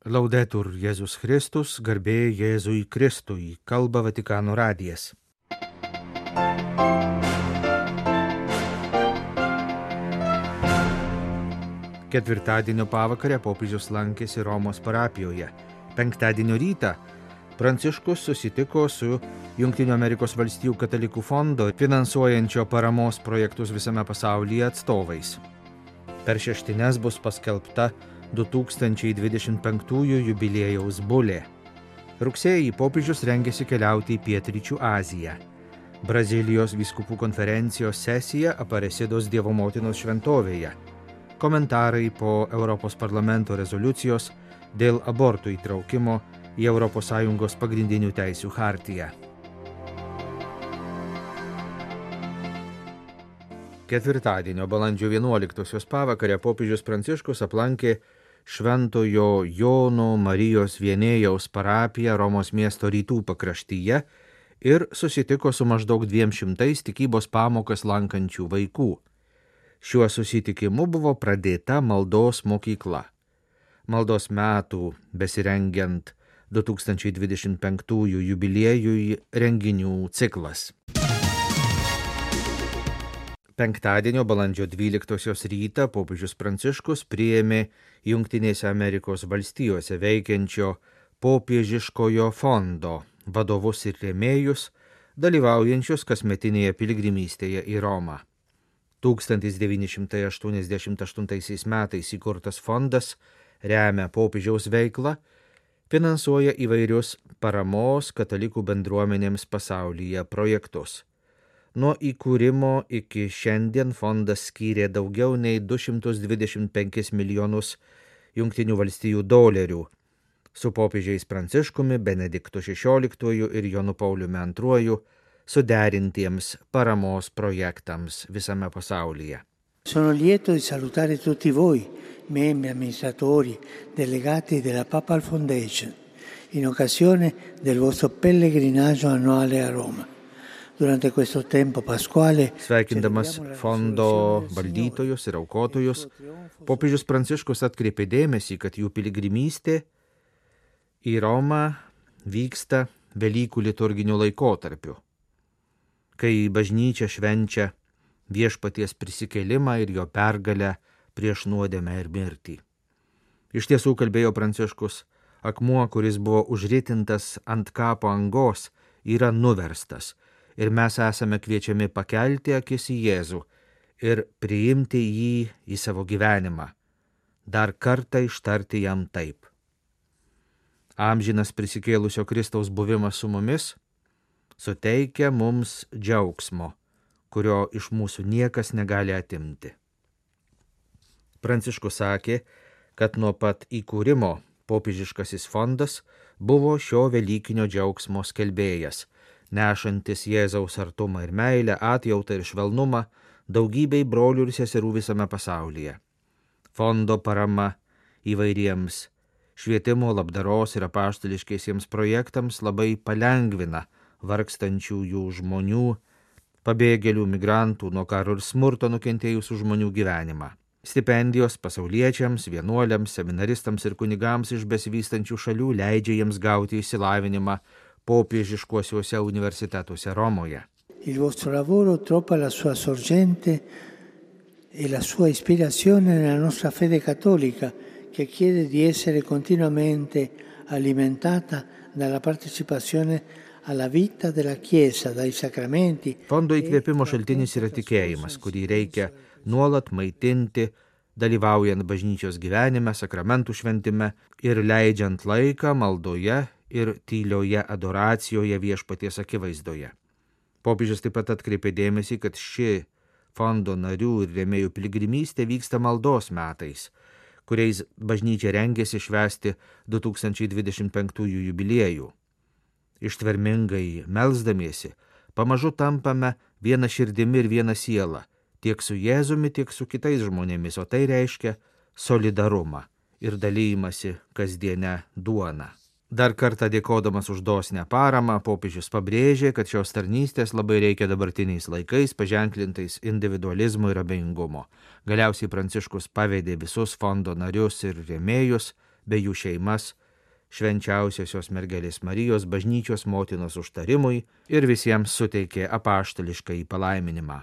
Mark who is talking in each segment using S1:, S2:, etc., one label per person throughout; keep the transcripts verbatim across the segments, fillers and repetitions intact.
S1: Laudetur Jėzus Kristus, garbė Jėzui Kristui, kalba Vatikano radijas. Ketvirtadienio pavakarę popiežius lankėsi Romos parapijoje. Penktadienio rytą Pranciškus susitiko su Jungtinių Amerikos valstijų katalikų fondo finansuojančio paramos projektus visame pasaulyje atstovais. Per šeštines bus paskelbta du tūkstančiai dvidešimt penktųjų jubiliejaus bulė. Rugsėjį popiežius rengėsi keliauti į Pietryčių Aziją. Brazilijos vyskupų konferencijos sesija Aparecidos Dievo motinos šventovėje. Komentarai po Europos parlamento rezoliucijos dėl abortų įtraukimo į Europos Sąjungos pagrindinių teisių chartiją. Ketvirtadienio balandžio vienuoliktosios pavakarę popiežius Pranciškus aplankė Šventojo Jono Marijos Vienėjaus parapiją Romos miesto rytų pakraštyje ir susitiko su maždaug dviem šimtais tikybos pamokas lankančių vaikų. Šiuo susitikimu buvo pradėta maldos mokykla. Maldos metų besirengiant du tūkstančiai dvidešimt penktųjų jubiliejui renginių ciklas. Penktadienio balandžio dvyliktosios rytą popiežius Pranciškus priėmė Jungtinėse Amerikos valstijose veikiančio popiežiškojo fondo vadovus ir rėmėjus, dalyvaujančius kasmetinėje piligrimystėje į Romą. tūkstantis devyni šimtai aštuoniasdešimt aštuntaisiais metais įkurtas fondas remia popiežiaus veiklą, finansuoja įvairius paramos katalikų bendruomenėms pasaulyje projektus. Nuo įkūrimo iki šiandien fondas skyrė daugiau nei du šimtus dvidešimt penkis milijonus Jungtinių valstijų dolerių su popiežiais Pranciškumi, Benediktu šešioliktuoju ir Jonu Pauliumi antruoju suderintiems paramos projektams visame pasaulyje.
S2: Sono lieto di salutare tutti voi, membri, amministratori, delegati della Papal Foundation, in occasione del vostro pellegrinaggio annuale a Roma. Durante questo tempo pasquale,
S1: sveikindamas fondo valdytojus ir aukotojus, popiežius Pranciškus atkreipė dėmesį, kad jų piligrimystė į Romą vyksta Velykų liturginiu laikotarpiu, kai bažnyčia švenčia viešpaties prisikėlimą ir jo pergalę prieš nuodėmę ir mirtį. Iš tiesų, kalbėjo Pranciškus, akmuo, kuris buvo užritintas ant kapo angos, yra nuverstas ir mes esame kviečiami pakelti akis į Jėzų ir priimti jį į savo gyvenimą, dar kartą ištarti jam taip. Amžinas prisikėlusio Kristaus buvimas su mumis suteikia mums džiaugsmo, kurio iš mūsų niekas negali atimti. Pranciškus sakė, kad nuo pat įkūrimo popiežiškasis fondas buvo šio velykinio džiaugsmo skelbėjas, nešantis Jėzaus artumą ir meilę, atjautą ir švelnumą daugybei brolių ir seserų visame pasaulyje. Fondo parama įvairiems švietimo, labdaros ir apaštališkiesiems projektams labai palengvina vargstančiųjų žmonių, pabėgėlių, migrantų, nuo karo ir smurto nukentėjusių žmonių gyvenimą. Stipendijos pasauliečiams, vienuoliams, seminaristams ir kunigams iš besivystančių šalių leidžia jiems gauti išsilavinimą popiežiškuosiuose universitetuose Romoje.
S2: Il vostro lavoro trova la sua sorgente e la sua ispirazione nella nostra fede cattolica, che chiede di essere continuamente alimentata dalla partecipazione alla vita della Chiesa, dai sacramenti.
S1: Fondo įkvėpimo šaltinis yra tikėjimas, kurį reikia nuolat maitinti, dalyvaujant bažnyčios gyvenime, sakramentų šventime ir leidžiant laiką maldoje ir tylioje adoracijoje viešpaties akivaizdoje. Popiežius taip pat atkreipė dėmesį, kad ši fondo narių ir rėmėjų piligrimystė vyksta maldos metais, kuriais bažnyčia rengėsi švęsti du tūkstančiai dvidešimt penktųjų jubiliejų. Ištvermingai melsdamiesi, pamažu tampame viena širdimi ir viena siela, tiek su Jėzumi, tiek su kitais žmonėmis, o tai reiškia solidarumą ir dalymasi kasdienę duoną. Dar kartą dėkodamas už dosnią paramą, popiežius pabrėžė, kad šios tarnystės labai reikia dabartiniais laikais, paženklintais individualizmo ir abejingumo. Galiausiai Pranciškus pavedė visus fondo narius ir rėmėjus bei jų šeimas, švenčiausiosios mergelės Marijos bažnyčios motinos užtarimui ir visiems suteikė apaštališką palaiminimą.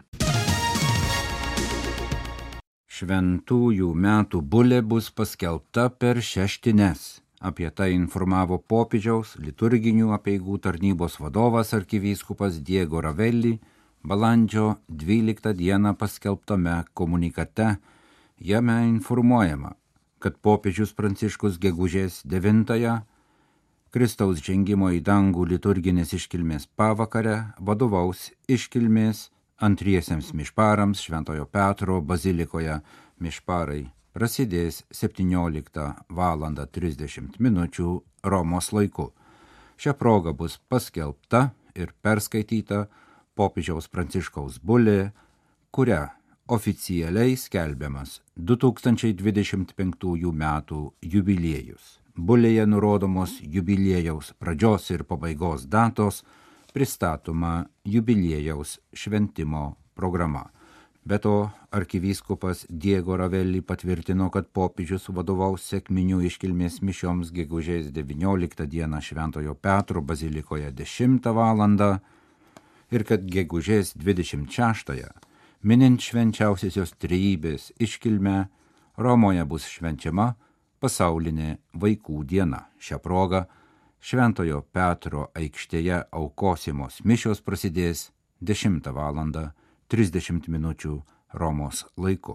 S3: Šventųjų metų bulė bus paskelbta per šeštines. Apie tai informavo popiežiaus liturginių apeigų tarnybos vadovas arkivyskupas Diego Ravelli balandžio dvyliktą dieną paskelbtame komunikate. Jame informuojama, kad popiežius Pranciškus gegužės devintąją Kristaus žengimo į dangų liturginės iškilmės pavakarę vadovaus iškilmės antriesiems mišparams Šventojo Petro bazilikoje. Mišparai prasidės septynioliktą valandą trisdešimt minučių Romos laiku. Šią progą bus paskelbta ir perskaityta popiežiaus Pranciškaus bulė, kuria oficialiai skelbiamas du tūkstančiai dvidešimt penktųjų metų jubiliejus. Bulėje nurodomos jubiliejaus pradžios ir pabaigos datos, pristatoma jubiliejaus šventimo programa. Be to, arkivyskupas Diego Ravelli patvirtino, kad popiežius vadovaus sekminių iškilmės mišioms gegužės devynioliktą dieną Šventojo Petro bazilikoje dešimtą valandą ir kad gegužės dvidešimt šeštąją, minint švenčiausiosios trejybės iškilmę, Romoje bus švenčiama pasaulinė vaikų diena. Šią progą Šventojo Petro aikštėje aukosimos mišios prasidės dešimtą valandą trisdešimt minučių Romos laiku.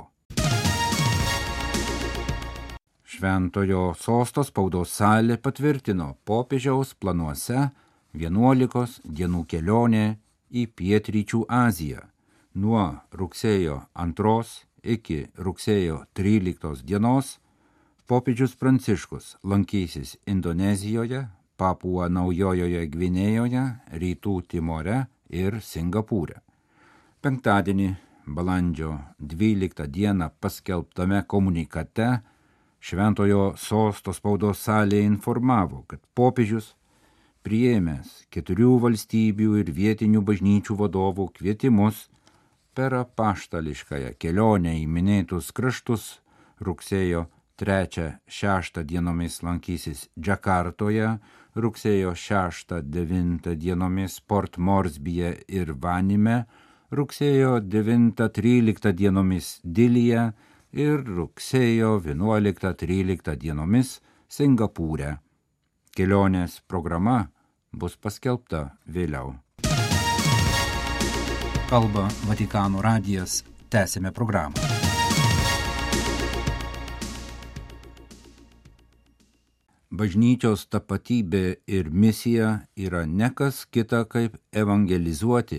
S3: Šventojo sosto spaudos salė patvirtino popiežiaus planuose vienuolikos dienų kelionė į pietryčių Aziją. Nuo rugsėjo antros iki rugsėjo tryliktos dienos popiežius Pranciškus lankysis Indonezijoje, Papua Naujojoje Gvinėjoje, Rytų Timore ir Singapūre. Penktadienį, balandžio dvyliktą dieną paskelbtame komunikate Šventojo sosto spaudos salė informavo, kad popiežius priėmęs keturių valstybių ir vietinių bažnyčių vadovų kvietimus per apaštališkąją kelionę į minėtus kraštus rugsėjo trečią šeštą dienomis lankysis Džakartoje, rugsėjo šeštą devintą dienomis Port Morsbyje ir Vanime, rugsėjo devintą tryliktą dienomis Dilyje ir rugsėjo vienuoliktą tryliktą dienomis Singapūre. Kelionės programa bus paskelbta vėliau. Kalba Vatikano radijas, tęsime programą. Bažnyčios tapatybė ir misija yra nekas kita kaip evangelizuoti,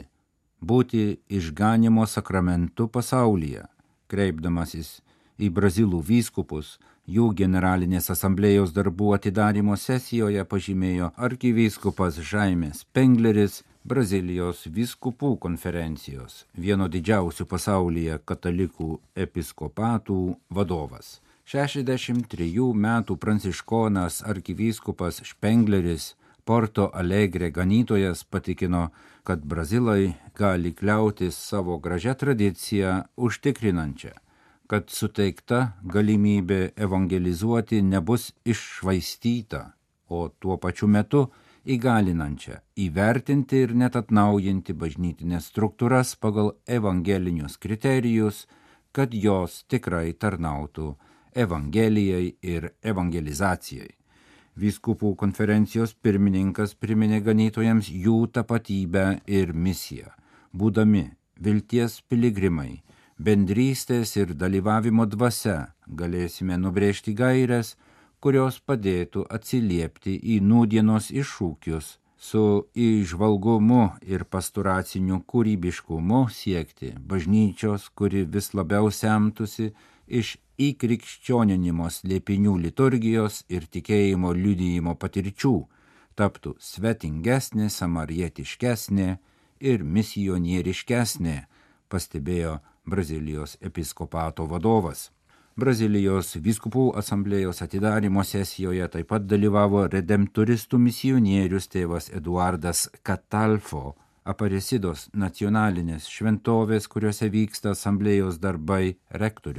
S3: būti išganymo sakramentu pasaulyje. Kreipdamasis į brazilų vyskupus, jų generalinės asamblėjos darbų atidarymo sesijoje pažymėjo arkivyskupas Žaimes Pengleris, Brazilijos vyskupų konferencijos, vieno didžiausių pasaulyje katalikų episkopatų vadovas. šešiasdešimt trejų metų pranciškonas arkivyskupas Špengleris, Porto Alegre ganytojas, patikino, kad brazilai gali kliautis savo gražią tradiciją užtikrinančią, kad suteikta galimybė evangelizuoti nebus iššvaistyta, o tuo pačiu metu įgalinančią įvertinti ir net atnaujinti bažnytinės struktūras pagal evangelinius kriterijus, kad jos tikrai tarnautų evangelijai ir evangelizacijai. Vyskupų konferencijos pirmininkas priminė ganytojams jų tapatybę ir misiją. Būdami vilties piligrimai, bendrystės ir dalyvavimo dvasia galėsime nubrėžti gaires, kurios padėtų atsiliepti į nūdienos iššūkius, su įžvalgumu ir pastoraciniu kūrybiškumu siekti bažnyčios, kuri vis labiau semtųsi iš įkrikščioninimo slėpinių liturgijos ir tikėjimo liudijimo patirčių, taptų svetingesnė, samarietiškesnė ir misionieriškesnė, pastebėjo Brazilijos episkopato vadovas. Brazilijos vyskupų asamblėjos atidarymo sesijoje taip pat dalyvavo redemptoristų misionierius tėvas Eduardas Catalfo, Aparecidos nacionalinės šventovės, kuriuose vyksta asamblėjos darbai, rektorius.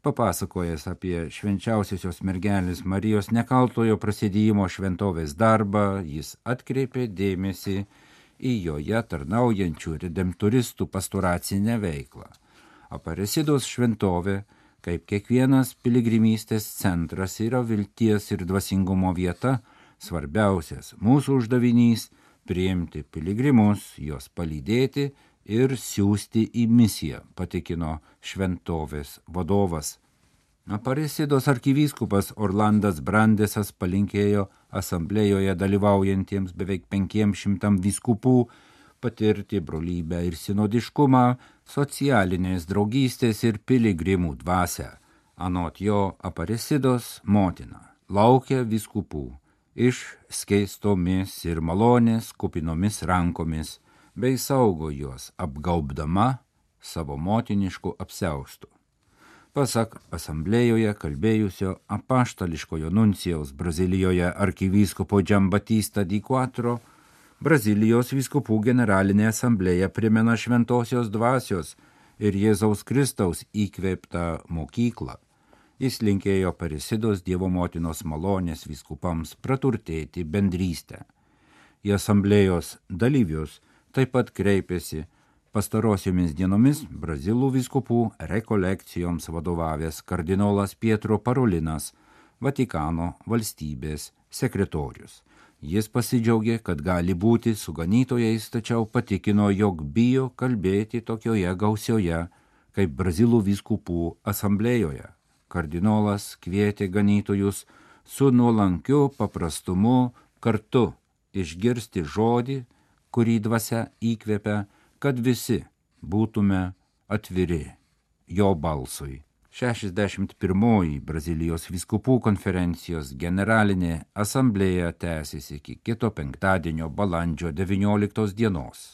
S3: papasakojęs apie švenčiausiosios mergelės Marijos nekaltojo prasidėjimo šventovės darbą, jis atkreipė dėmesį į joje tarnaujančių redemptoristų pastoracinę veiklą. Aparecidos šventovė, kaip kiekvienas piligrimystės centras, yra vilties ir dvasingumo vieta, svarbiausias mūsų uždavinys – priimti piligrimus, juos palydėti ir siųsti į misiją, patikino šventovės vadovas. Aparecidos arkivyskupas Orlandas Brandesas palinkėjo asamblėjoje dalyvaujantiems beveik penkiems šimtam vyskupų patirti brolybę ir sinodiškumą, socialinės draugystės ir piligrimų dvasią. Anot jo, Aparecidos motina laukia vyskupų išskeistomis ir malonės kupinomis rankomis, bei saugo juos apgaubdama savo motiniškų apsiaustų. Pasak asamblėjoje kalbėjusio apaštališkojo nuncijaus Brazilijoje arkivyskupo Giambattista di Quattro, Brazilijos vyskupų generalinė asamblėja primena šventosios dvasios ir Jėzaus Kristaus įkvėptą mokyklą. Jis linkėjo Aparecidos Dievo motinos malonės vyskupams praturtėti bendrystę. Į asamblėjos dalyvius taip pat kreipėsi pastarosiomis dienomis Brazilų vyskupų rekolekcijoms vadovavęs kardinolas Pietro Parolinas, Vatikano valstybės sekretorius. Jis pasidžiaugė, kad gali būti su ganytojais, tačiau patikino, jog bijo kalbėti tokioje gausioje kaip Brazilų vyskupų asamblėjoje. Kardinolas kvietė ganytojus su nuolankiu paprastumu kartu išgirsti žodį, kurį dvasia įkvepia, kad visi būtume atviri jo balsui. šešiasdešimt pirmoji Brazilijos vyskupų konferencijos generalinė asamblėja tęsis iki kito penktadienio balandžio devynioliktos dienos.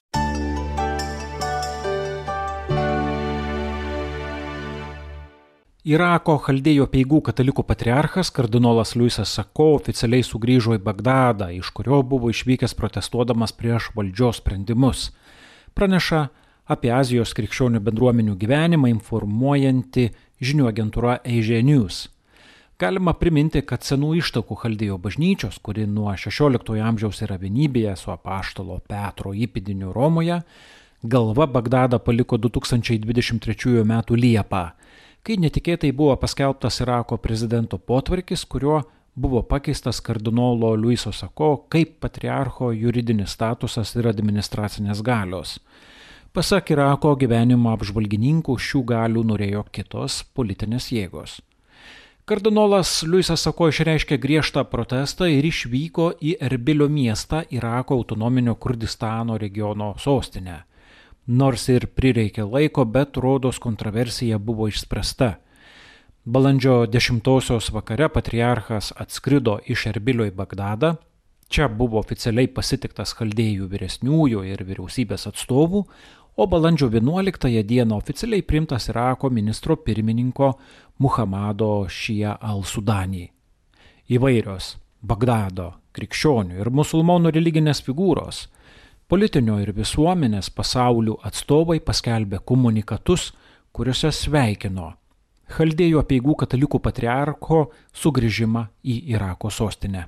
S4: Irako chaldėjų apeigų katalikų patriarchas kardinolas Luisas Sako oficialiai sugrįžo į Bagdadą, iš kurio buvo išvykęs protestuodamas prieš valdžios sprendimus. Praneša apie Azijos krikščionių bendruomenių gyvenimą informuojanti žinių agentūra Asia News. Galima priminti, kad senų ištakų chaldėjų bažnyčios, kuri nuo šešioliktojo amžiaus yra vienybėje su apaštalo Petro įpėdiniu Romoje, galva Bagdadą paliko du tūkstančiai dvidešimt trečiųjų metų Liepą, kai netikėtai buvo paskelbtas Irako prezidento potvarkis, kuriuo buvo pakeistas kardinolo Luiso Sako kaip patriarcho juridinis statusas ir administracinės galios. Pasak Irako gyvenimo apžvalgininkų, šių galių norėjo kitos politinės jėgos. Kardinolas Luisas Sako išreiškė griežtą protestą ir išvyko į Erbilio miestą, Irako autonominio Kurdistano regiono sostinę. Nors ir prireikė laiko, bet rodos kontroversija buvo išspręsta. Balandžio dešimtosios vakare patriarchas atskrido iš Erbilio į Bagdadą. Čia buvo oficialiai pasitiktas chaldėjų vyresniųjų ir vyriausybės atstovų, o balandžio vienuoliktąją dieną oficialiai priimtas Irako ministro pirmininko Muhamado Šia al-Sudani. Įvairios Bagdado krikščionių ir musulmonų religinės figūros, politinio ir visuomenės pasaulių atstovai paskelbė komunikatus, kuriuose sveikino chaldėjų apeigų katalikų patriarcho sugrįžimą į Irako sostinę.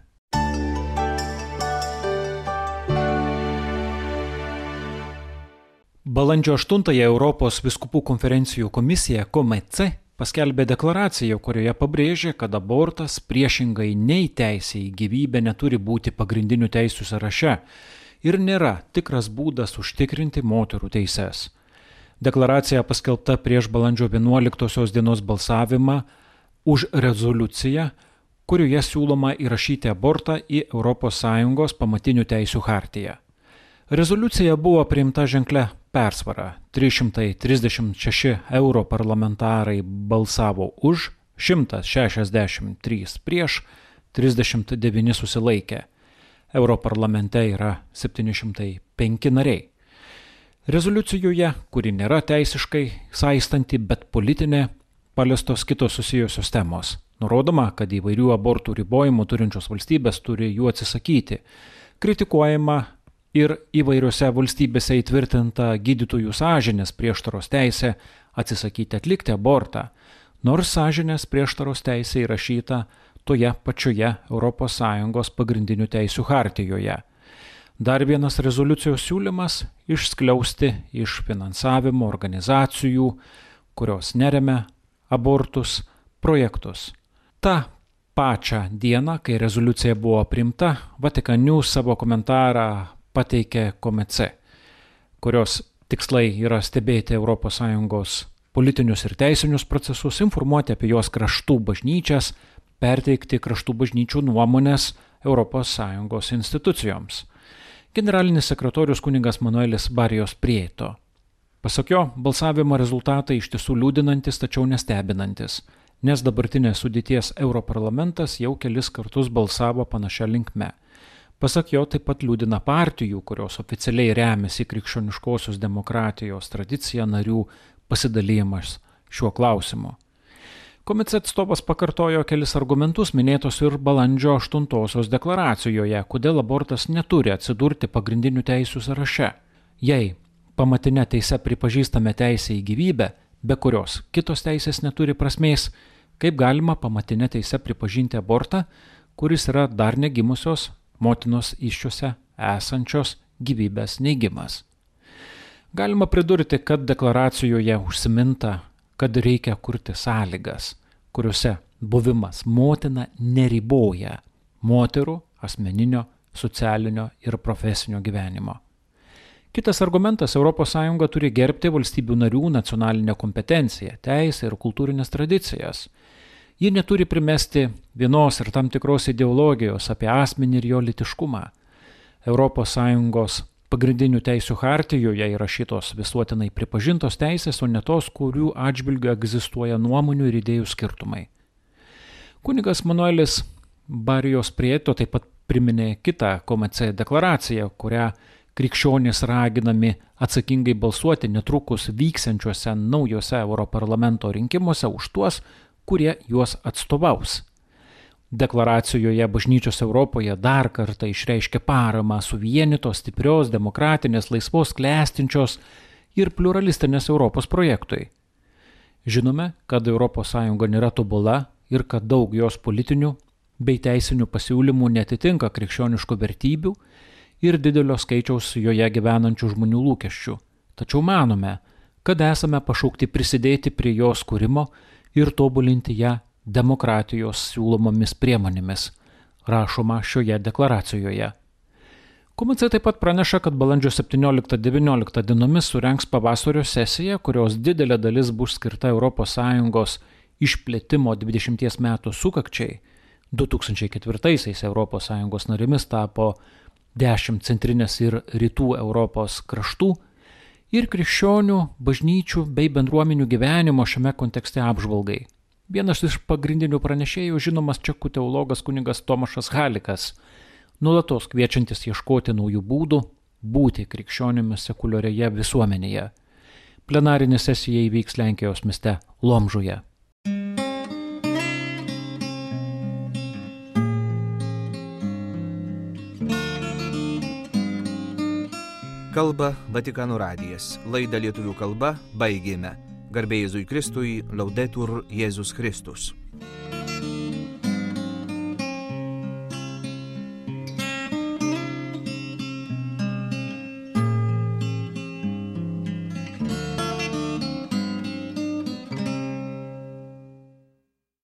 S4: Balandžio aštuntąją Europos vyskupų konferencijų komisija Komece paskelbė deklaraciją, kurioje pabrėžė, kad abortas priešingai nei teisė į gyvybę neturi būti pagrindinių teisių sąraše ir nėra tikras būdas užtikrinti moterų teises. Deklaracija paskelbta prieš balandžio vienuoliktosios dienos balsavimą už rezoliuciją, kurioje siūloma įrašyti abortą į Europos Sąjungos pamatinių teisių chartiją. Rezoliucija buvo priimta ženklia persvara. trys šimtai trisdešimt šeši europarlamentarai balsavo už, šimtas šešiasdešimt trys prieš, trisdešimt devyni susilaikė. Europarlamente yra septyni šimtai penki nariai. Rezoliucijoje, kuri nėra teisiškai saistanti, bet politinė, paliestos kitos susijusios temos. Nurodoma, kad įvairių abortų ribojimų turinčios valstybės turi jų atsisakyti. Kritikuojama ir įvairiose valstybėse įtvirtinta gydytojų sąžinės prieštaros teisė atsisakyti atlikti abortą. nors sąžinės prieštaros teisė įrašyta toje pačioje Europos Sąjungos pagrindinių teisių hartijoje. Dar vienas rezoliucijos siūlymas – išskliausti iš finansavimo organizacijų, kurios neremia abortus, projektus. Ta pačią dieną, kai rezoliucija buvo priimta, Vatican News savo komentarą pateikė Komece, kurios tikslai yra stebėti Europos Sąjungos politinius ir teisinius procesus, informuoti apie jos kraštų bažnyčias, perteikti kraštų bažnyčių nuomonės Europos Sąjungos institucijoms. Generalinis sekretorius kunigas Manuelis Barijos Prieto. Pasak jo, balsavimo rezultatai iš tiesų liūdinantis, tačiau nestebinantis, nes dabartinės sudėties Europarlamentas jau kelis kartus balsavo panašia linkme. Pasak jo, taip pat liūdina partijų, kurios oficialiai remiasi krikščioniškosios demokratijos tradicija narių pasidalymas šiuo klausimu. Komece atstovas pakartojo kelis argumentus minėtos ir balandžio aštuntosios deklaracijoje, kodėl abortas neturi atsidurti pagrindinių teisių sąraše. Jei pamatinę teisę pripažįstame teisę į gyvybę, be kurios kitos teisės neturi prasmės, kaip galima pamatinę teisę pripažinti abortą, kuris yra dar negimusios motinos įsčiose esančios gyvybės neigimas. Galima pridurti, kad deklaracijoje užsiminta, kad reikia kurti sąlygas, kuriuose buvimas motina neriboja moterų asmeninio, socialinio ir profesinio gyvenimo. Kitas argumentas – Europos Sąjunga turi gerbti valstybių narių nacionalinę kompetenciją, teisę ir kultūrinės tradicijas. Ji neturi primesti vienos ir tam tikros ideologijos apie asmenį ir jo lytiškumą. Europos Sąjungos pagrindinių teisių hartijoje įrašytos visuotinai pripažintos teisės, o ne tos, kurių atžvilgiu egzistuoja nuomonių ir idėjų skirtumai. Kunigas Manuelis Barijos Prieto taip pat priminė kitą Komece deklaraciją, kurią krikščionys raginami atsakingai balsuoti netrukus vyksiančiuose naujose Europarlamento rinkimuose už tuos, kurie juos atstovaus. Deklaracijoje bažnyčios Europoje dar kartą išreiškia paramą suvienytos, stiprios, demokratinės, laisvos, klestinčios ir pluralistinės Europos projektui. Žinome, kad Europos Sąjunga nėra tobula ir kad daug jos politinių bei teisinių pasiūlymų netitinka krikščioniškų vertybių ir didelio skaičiaus joje gyvenančių žmonių lūkesčių. Tačiau manome, kad esame pašaukti prisidėti prie jos kūrimo ir tobulinti ją demokratijos siūlomomis priemonėmis, rašoma šioje deklaracijoje. Komece taip pat praneša, kad balandžio septynioliktą devynioliktą dienomis surengs pavasario sesiją, kurios didelė dalis bus skirta Europos Sąjungos išplėtimo dvidešimties metų sukakčiai. du tūkstančiai ketvirtaisiais Europos Sąjungos narėmis tapo dešimt centrinės ir rytų Europos kraštų ir krikščionių, bažnyčių bei bendruomenių gyvenimo šiame kontekste apžvalgai. Vienas iš pagrindinių pranešėjų žinomas čekų teologas kunigas Tomašas Halikas, nuolatos kviečiantis ieškoti naujų būdų būti krikščionimis sekuliarioje visuomenėje. Plenarinė sesija įvyks Lenkijos mieste Lomžuje.
S1: Kalba Vatikano radijas. Laidą lietuvių kalba baigėme. Garbė Jėzui Kristui, Laudetur Jėzus Kristus.